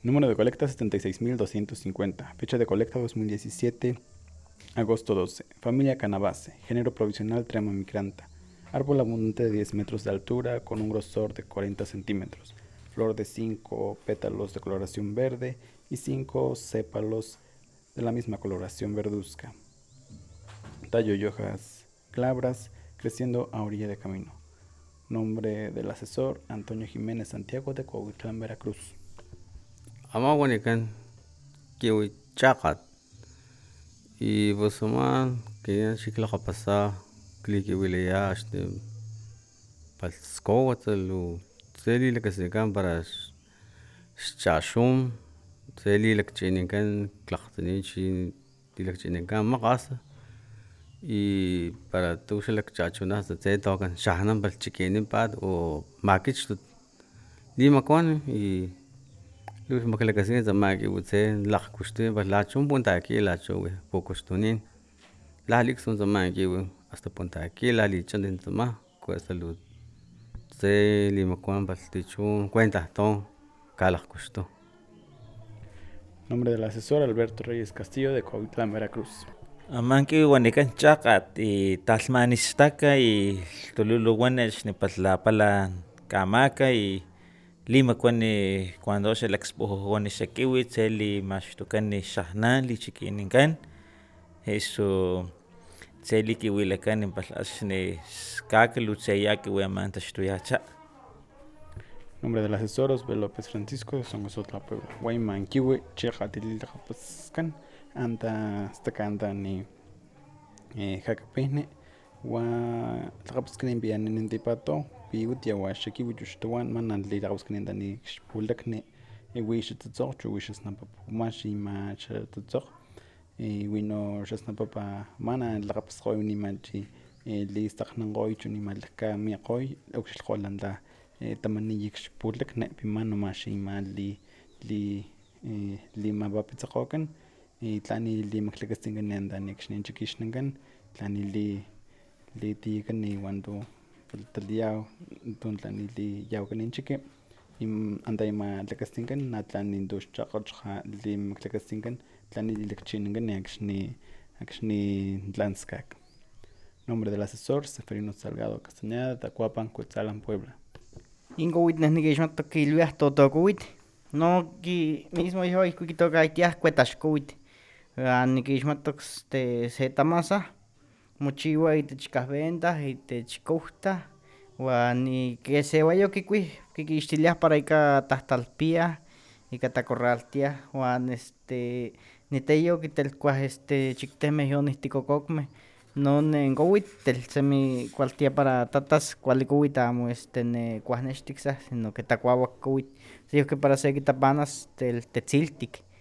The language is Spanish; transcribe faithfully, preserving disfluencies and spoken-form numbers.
Número de colecta setenta y seis mil doscientos cincuenta. Fecha de colecta dos mil diecisiete, agosto doce. Familia Cannabacea. Género provisional Trema migranta. Árbol abundante de diez metros de altura con un grosor de cuarenta centímetros. Flor de cinco pétalos de coloración verde y cinco sépalos de la misma coloración verduzca. Tallo y hojas glabras creciendo a orilla de camino. Nombre del asesor: Antonio Jiménez Santiago, de Cuautitlán, Veracruz. Ama wanikan kiwi chakat y pues ama que chikla kapasa kliki wilaya este palskowatel u seli la kasikan para chashum seli la chinikan klaxtini chi dilak chinikan maqasa y para tuxelak chachuna se te tocan shahnan bal chikinin pad o makich lima kwan y Luis makalakasin zamaki utse lak kushte ba la chum punta aquí la chowe pokostunin la likson zamaki we hasta punta aquí la lichon din zama ko salud se lima kwan bal tichun cuenta ton kalak kushto. Nombre del asesor: Alberto Reyes Castillo, de Cuautitlán, Veracruz. Amanki wanikan chakat y talmanistaka y tululuwanech ni patlapala kamaka y lima kwani cuando se la expojojuani sekiwi tseli maxtukani xajnali chikininkan eso tseli kiwilakan pal'axni skakalu tseyaki weman taxtuyacha. Nombre del asesor: Osbel López Francisco, de Songosotla, Puebla. Guayman kiwi chekatililakapaskan anta stakanta ni jakapihne wa tlakapaskan pianin tipato piutia wa xekiwi chuxtawan manan tlilakapaskan tani xpulakni iwi xitzotzok chu wixasnapapamax ima xatzotzok iwino xasnapapa mana tlakapasqoy nimachi listaknankgoy chu nima lajkamiakgoy okxilkgolantla tamaniyik xpulakni piman nomax ima li li limapapitsekgokan y tlani limaklakastinkan antani xninchikixnankan tlani li litiyakani wanto taliyau ton tlani liyaukan chiki anta ima tlakastinkan natlani toxchakgochja limaklakastinkan tlani lilakchinankan akxni akxni tlanskak. Nombre del asesor: Seferino Salgado Castañeda, Tacuapan, Cuetzalan, Puebla. Inkowitl neh nikixmatok kilwiah totokowitl, no ki mismo yehua ihkuak kitokahtiah kuetaxkowitl, uan nikixmatok este se tamasa mochiwa itech kahbenta, itech kowtah, uan ke sewayo kikuih kikixtiliah para ika tahtalpiah, ika tacorraltiah, uan este niteyo kitelkuah este chiktemeh yonihtihkokokmeh, non kowitl tel semi kualtia para tatas, kuali kowitl amo este kuahnextik sah, sino que tlakuawak kowitl, siyehki para sekitapanas tel tetziltik,